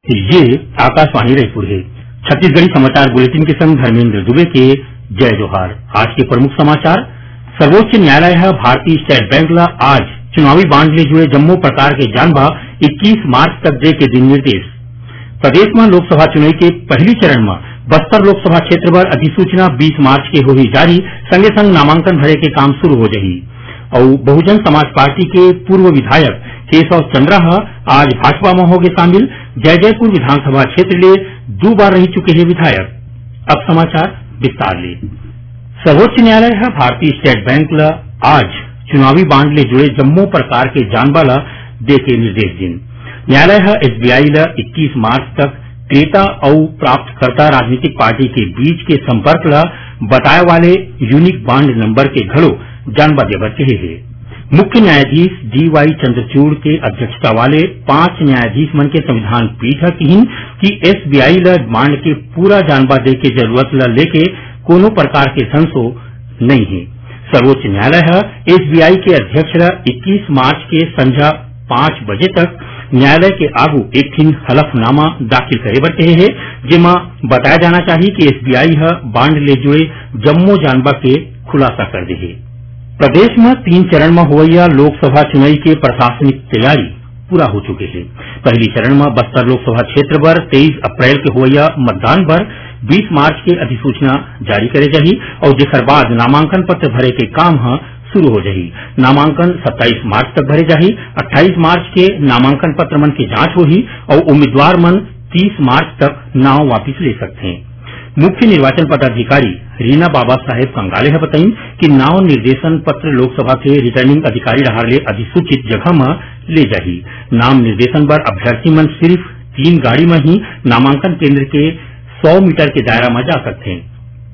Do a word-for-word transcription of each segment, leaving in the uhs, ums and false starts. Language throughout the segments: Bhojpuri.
ये आकाशवाणी रायपुर है। छत्तीसगढ़ी समाचार बुलेटिन के संग धर्मेंद्र दुबे के जय जोहार। आज के प्रमुख समाचार। सर्वोच्च न्यायालय भारतीय स्टेट बैंक ला आज चुनावी बांड ले जुड़े जम्मो प्रकार के जानबा इक्कीस मार्च तक दे के दिन निर्देश। प्रदेश में लोकसभा चुनाव के पहली चरण में बस्तर लोकसभा क्षेत्र पर अधिसूचना बीस मार्च के होगी जारी। संगे संग नामांकन भरे के काम शुरू हो जाही। और बहुजन समाज पार्टी के पूर्व विधायक केशव चंद्रा आज भाजपा में होंगे शामिल। जयजयपुर विधानसभा क्षेत्र ले दो बार रह चुके हैं विधायक। अब समाचार विस्तार ले। सर्वोच्च न्यायालय भारतीय स्टेट बैंक ला आज चुनावी बांड ले जुड़े जम्मो प्रकार के जानबा ला दे के निर्देश दिन। न्यायालय एसबीआई ला इक्कीस मार्च तक क्रेता और प्राप्तकर्ता राजनीतिक पार्टी के बीच के संपर्क ला बताए वाले यूनिक बांड नंबर के घड़ो जानबा देवर कहे है। मुख्य न्यायाधीश डी वाई चंद्रचूड़ के अध्यक्षता वाले पांच न्यायाधीश मन के संविधान पीठ कहिन कि एसबीआई ला बांड के पूरा जानबा दे के जरूरत ला लेके कोनो प्रकार के संशो नहीं है। सर्वोच्च न्यायालय एसबीआई के अध्यक्ष ला इक्कीस मार्च के संझा पांच बजे तक न्यायालय के आगू एक ठिन हलफनामा दाखिल करे बर कहे है, जेमा बताया जाना चाहिए कि एसबीआई बांड ले जुड़े जम्मो जानबा के खुलासा कर दे है। प्रदेश में तीन चरण में हुआ लोकसभा चुनाव के प्रशासनिक तैयारी पूरा हो चुके हैं। पहली चरण में बस्तर लोकसभा क्षेत्र पर तेईस अप्रैल के हुआ मतदान पर बीस मार्च के अधिसूचना जारी करे जाही और जेकर बाद नामांकन पत्र भरे के काम शुरू हो जाही। नामांकन सत्ताईस मार्च तक भरे जाही। अट्ठाईस मार्च के नामांकन पत्र मन की जांच होगी और उम्मीदवार मन तीस मार्च तक नाम वापिस ले सकते हैं। मुख्य निर्वाचन पदाधिकारी रीना बाबा साहेब कंगाले है बताई कि नाव निर्देशन पत्र लोकसभा के रिटर्निंग अधिकारी रहाले अधिसूचित जगह में ले जाही। नाम निर्देशन पर अभ्यर्थी मन सिर्फ तीन गाड़ी में ही नामांकन केंद्र के सौ मीटर के दायरा में जा सकते हैं।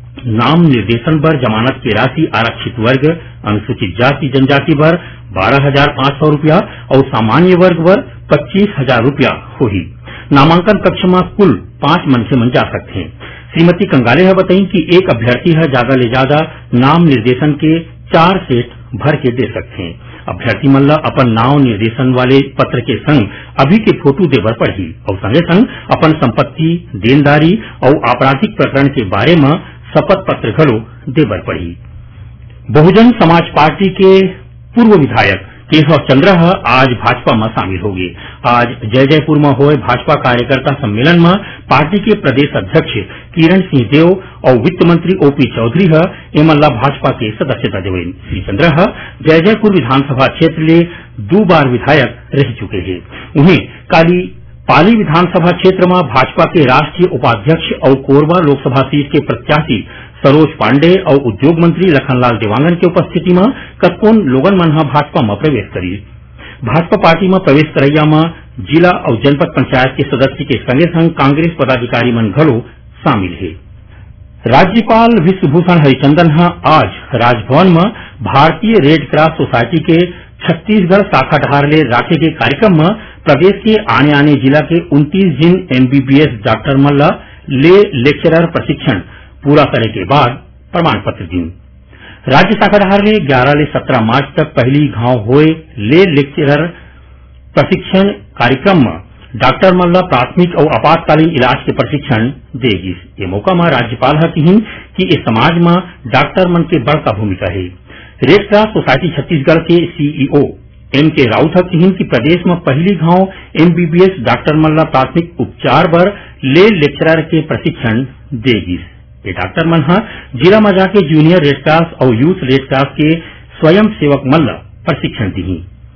नाम निर्देशन पर जमानत की राशि आरक्षित वर्ग अनुसूचित जाति जनजाति पर बारह हजार पांच सौ रूपया और सामान्य वर्ग पर पच्चीस हजार रूपया होगी। नामांकन कक्ष में कुल पांच मनसे मन जा सकते हैं। श्रीमती कंगाले है बताई कि एक अभ्यर्थी है ज्यादा ले ज्यादा नाम निर्देशन के चार सेट भर के दे सकते हैं। अभ्यर्थी मन ला अपन नाम निर्देशन वाले पत्र के संग अभी के फोटो देवर पड़ी और संगे संग अपन संपत्ति देनदारी और आपराधिक प्रकरण के बारे में शपथ पत्र घलो देवर पड़ी। बहुजन समाज पार्टी के पूर्व विधायक केशव चंद्रा आज भाजपा में शामिल हो गए। आज जयजयपुर में हुए भाजपा कार्यकर्ता सम्मेलन में पार्टी के प्रदेश अध्यक्ष किरण सिंह देव और वित्त मंत्री ओपी चौधरी एमल्ला भाजपा के सदस्यता देवे। श्री चंद्रा जयजयपुर विधानसभा क्षेत्र ले दो बार विधायक रह चुके हैं। उन्हें काली पाली विधानसभा क्षेत्र में भाजपा के राष्ट्रीय उपाध्यक्ष और कोरबा लोकसभा सीट के प्रत्याशी सरोज पांडे और उद्योग मंत्री लखनलाल देवांगन की उपस्थिति में कतकोन लोगन मन भाजपा में प्रवेश करी। भाजपा पार्टी में प्रवेश करैया में जिला और जनपद पंचायत के सदस्य के संगे संग कांग्रेस पदाधिकारी मन घलो शामिल है। राज्यपाल विश्वभूषण हरिचंदन आज राजभवन में भारतीय रेड क्रॉस सोसायटी के छत्तीसगढ़ शाखा ढहार ले राखे के कार्यक्रम में प्रदेश के आने आने जिला के उनतीस जिन एमबीबीएस डॉक्टर मन ला ले लेक्चरर प्रशिक्षण पूरा करे के बाद प्रमाण पत्र दिन। राज्य शाखा ढहार ले ग्यारह ले सत्रह मार्च तक पहली घाव हुए ले लेक्चरर प्रशिक्षण कार्यक्रम में डॉक्टर मन ला प्राथमिक और आपातकालीन इलाज के प्रशिक्षण देगी। ये मौका में राज्यपाल कहिन कि इस समाज में डॉक्टर मन के बड़का भूमिका है। रेड क्रॉस सोसायटी छत्तीसगढ़ के सीईओ एम के राउत कहिन कि प्रदेश में पहली घाव एमबीबीएस डॉक्टर मन ला प्राथमिक उपचार पर ले लेक्चरर के प्रशिक्षण देगी। ये डॉक्टर मन जिला में जाके जूनियर रेड क्रॉस और यूथ रेड क्रॉस के स्वयं सेवक मन ला प्रशिक्षण दी।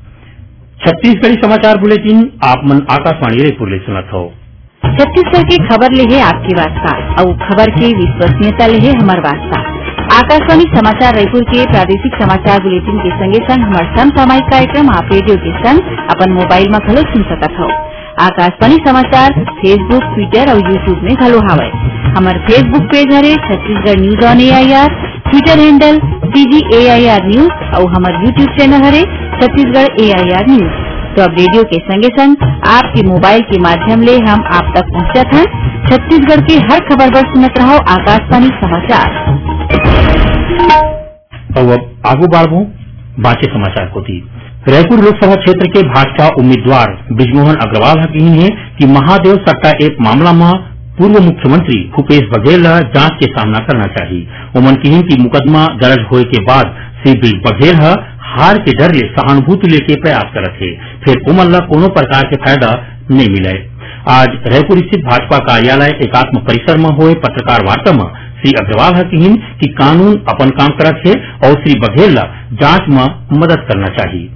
छत्तीसगढ़ी समाचार बुलेटिन आप मन आकाशवाणी रायपुर ले सुनत हो। छत्तीसगढ़ की खबर ले है आपकी वास्ता और खबर की विश्वसनीयता ले है हमार वास्ता। आकाशवाणी समाचार रायपुर के प्रादेशिक समाचार बुलेटिन के संगे संग हमार समसामयिक कार्यक्रम आप रेडियो के संग अपन मोबाइल में घलो सुन सकत हो। आकाशवाणी समाचार फेसबुक ट्विटर और यूट्यूब में घलो हावे। हमार फेसबुक पेज हरे Chhattisgarh news on AIR, Twitter handle CG AIR news और हमार यूट्यूब चैनल हरे छत्तीसगढ़ एआईआर न्यूज। तो अब रेडियो के संगे संग आपके मोबाइल के माध्यम ले हम आप तक पहुंचत हैं। छत्तीसगढ़ के हर खबर पर सुनत रहो आकाशवाणी समाचार। और अब आगू बढ़ो बाकी समाचार को थी। रायपुर लोकसभा क्षेत्र के भाजपा उम्मीदवार ब्रिजमोहन अग्रवाल कही है कि महादेव सट्टा एक मामला में पूर्व मुख्यमंत्री भूपेश बघेल जांच के सामना करना चाहिए। उमन कही कि मुकदमा दर्ज होए के बाद श्री ब्रिज बघेल हार के डर ले सहानुभूति लेके प्रयास करत है, फिर उमन ला कोनो प्रकार के फायदा नहीं मिले। आज रायपुर स्थित भाजपा कार्यालय एकात्म परिसर में हुए पत्रकार वार्ता में श्री अग्रवाल कही कि कानून अपन काम करत है और श्री बघेल जांच में मदद करना चाहिए।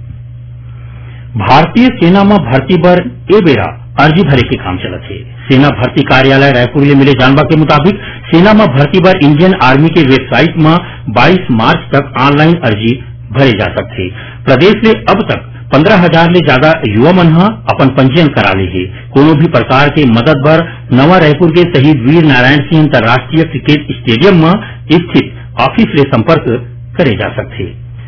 भारतीय सेना में भर्ती बर ए बेरा अर्जी भरे के काम चलत है। सेना भर्ती कार्यालय रायपुर ले मिले जानवा के मुताबिक सेना में भर्ती बर इंडियन आर्मी के वेबसाइट में बाईस मार्च तक ऑनलाइन अर्जी भरे जा सकते। प्रदेश में अब तक पंद्रह हजार ले ज्यादा युवा मन अपन पंजीयन करा ले है। कोनो भी प्रकार के मदद बर नवा रायपुर के शहीद वीर नारायण सिंह अंतर्राष्ट्रीय क्रिकेट स्टेडियम में स्थित ऑफिस ले संपर्क करे जा सकते।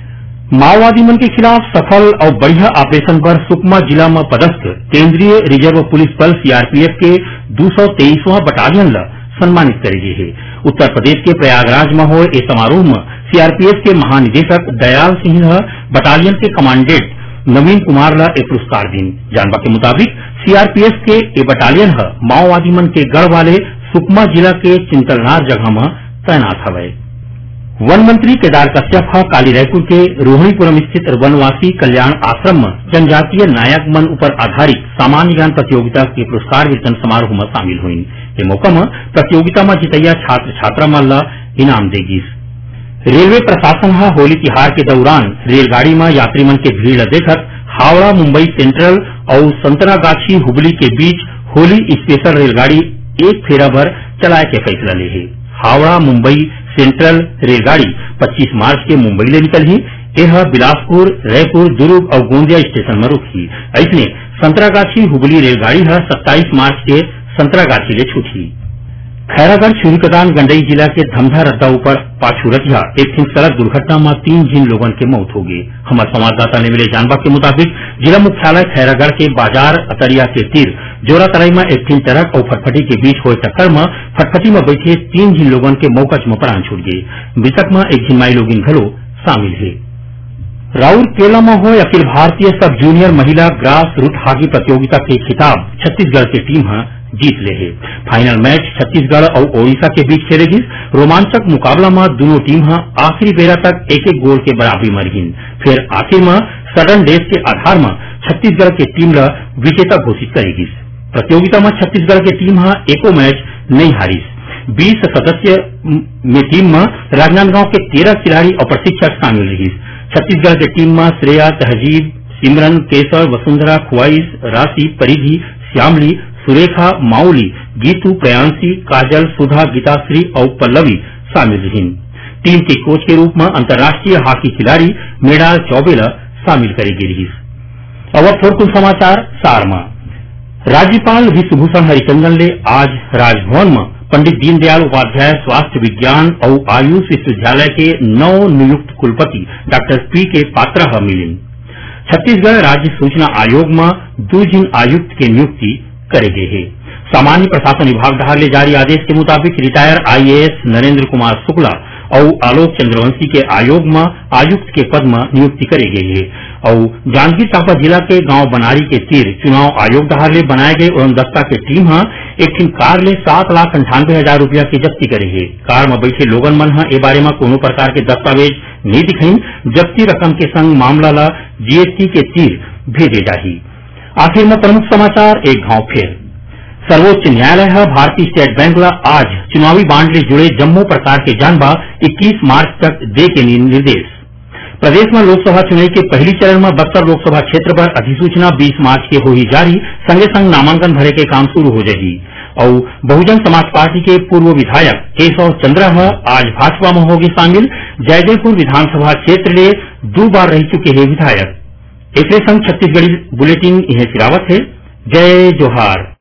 माओवादी मन के खिलाफ सफल और बढ़िया ऑपरेशन पर सुकमा जिला में पदस्थ केंद्रीय रिजर्व पुलिस बल सीआरपीएफ के दो सौ तेईसवां बटालियन ला सम्मानित करेगी है। उत्तर प्रदेश के प्रयागराज में हुए इस समारोह में सीआरपीएफ के महानिदेशक दयाल सिंह बटालियन के कमांडेंट नवीन कुमार ला एक पुरस्कार दिन। जानवा के मुताबिक सीआरपीएफ के ए बटालियन माओवादी मन के गढ़ वाले सुकमा जिला के चिंतलनार जगह में तैनात हवे। वन मंत्री केदार कश्यप काली रायपुर के रोहिणीपुरम स्थित वनवासी कल्याण आश्रम में जनजातीय नायक मन पर आधारित सामान्य ज्ञान प्रतियोगिता के पुरस्कार वितरण समारोह में शामिल हुई। ये मौका में प्रतियोगिता में जितैया छात्र छात्रा मन ला इनाम देगी। रेलवे प्रशासन होली तिहार के दौरान रेलगाड़ी में यात्री मन के भीड़ देखत हावड़ा मुंबई सेंट्रल और संतरागाछी हुबली के बीच होली स्पेशल रेलगाड़ी एक फेरा भर चलाए के फैसला ले है। हावड़ा मुंबई सेंट्रल रेलगाड़ी पच्चीस मार्च के मुंबई ले निकली। यह बिलासपुर, रायपुर, दुर्ग और गोंदिया स्टेशन में रुकी। ऐसने संतरागाछी हुबली रेलगाड़ी सत्ताईस मार्च के संतरागाछी ले छूटी। खैरागढ़ छुरीकदान गंडई जिला के धमधा रद्दा ऊपर पाछूरतिया एक दिन सड़क दुर्घटना में तीन जिन लोगों के मौत हो गई। हमारे संवाददाता ने मिले जानवा के मुताबिक जिला मुख्यालय खैरागढ़ के बाजार अतरिया के तीर जोरा तराई में एक दिन ट्रक और फटफटी के बीच हुए टक्कर में फटफटी में बैठे तीन जिन लोगों के मौकच में प्राण छूट गए। मृतक में एक जिन माई लोगिन घलो शामिल है। राउरकेला में हुए अखिल भारतीय सब जूनियर महिला ग्रास रूट हॉकी प्रतियोगिता के खिताब छत्तीसगढ़ की टीम जीत ले है। फाइनल मैच छत्तीसगढ़ और ओडिशा के बीच खेलेगी। रोमांचक मुकाबला में दोनों टीम आखिरी बेरा तक एक एक गोल के बराबरी में रही। फिर आखिर में सडन डेथ के आधार में छत्तीसगढ़ की टीम ला विजेता घोषित करेगी। प्रतियोगिता में छत्तीसगढ़ की टीम एको मैच नहीं हारी। बीस सदस्य में टीम में राजनांदगांव के तेरह खिलाड़ी और प्रशिक्षक शामिल रही। छत्तीसगढ़ की टीम में श्रेया, तहजीब, सिमरन, केसर, वसुंधरा, खुआइश, राशि, परिधि, श्यामली, सुरेखा, माउली, गीतू, प्रयांशी, काजल, सुधा, गीताश्री और पल्लवी शामिल रही। टीम के कोच के रूप में अंतर्राष्ट्रीय हॉकी खिलाड़ी मेडाल चौबे शामिल करेगी रही। अब थोड़कुल समाचार सार में राज्यपाल विश्वभूषण हरिचंदन ने आज राजभवन में पंडित दीनदयाल उपाध्याय स्वास्थ्य विज्ञान और आयुष विश्वविद्यालय के नव नियुक्त कुलपति डॉक्टर पी के पात्रा मिली। छत्तीसगढ़ राज्य सूचना आयोग में दो जिन आयुक्त की नियुक्ति करेगे है। सामान्य प्रशासन विभाग द्वारा ले जारी आदेश के मुताबिक रिटायर आईएएस नरेंद्र कुमार शुक्ला और आलोक चंद्रवंशी के आयोग में आयुक्त के पद में नियुक्ति करे गई है। और जांजगीर चांपा जिला के गांव बनारी के तीर चुनाव आयोग द्वारा ले बनाए गए उड़न दस्ता के टीम एक दिन कार ले सात लाख अंठानवे हजार रूपया की जब्ती करेगी। कार में बैठे लोगन मन ए बारे में कोनो प्रकार के दस्तावेज नहीं दिखाई। जब्ती रकम के संग मामला ला जीएसटी के तीर भेजे जाही। आखिर में प्रमुख समाचार एक घाव फिर सर्वोच्च न्यायालय भारतीय स्टेट बैंक ला आज चुनावी बांड ले जुड़े जम्मो प्रकार के जानबा इक्कीस मार्च तक दे के निर्देश। प्रदेश में लोकसभा चुनाव के पहली चरण में बक्सर लोकसभा क्षेत्र पर अधिसूचना बीस मार्च के हो ही जारी। संगे संग नामांकन भरे के काम शुरू हो जाएगी। और बहुजन समाज पार्टी के पूर्व विधायक केशव चंद्र आज भाजपा में होगी शामिल। जयदेवपुर विधानसभा क्षेत्र ले दो बार रह चुके हैं विधायक। इसलिए संग छत्तीसगढ़ी बुलेटिन यह सिरावत है। जय जोहार।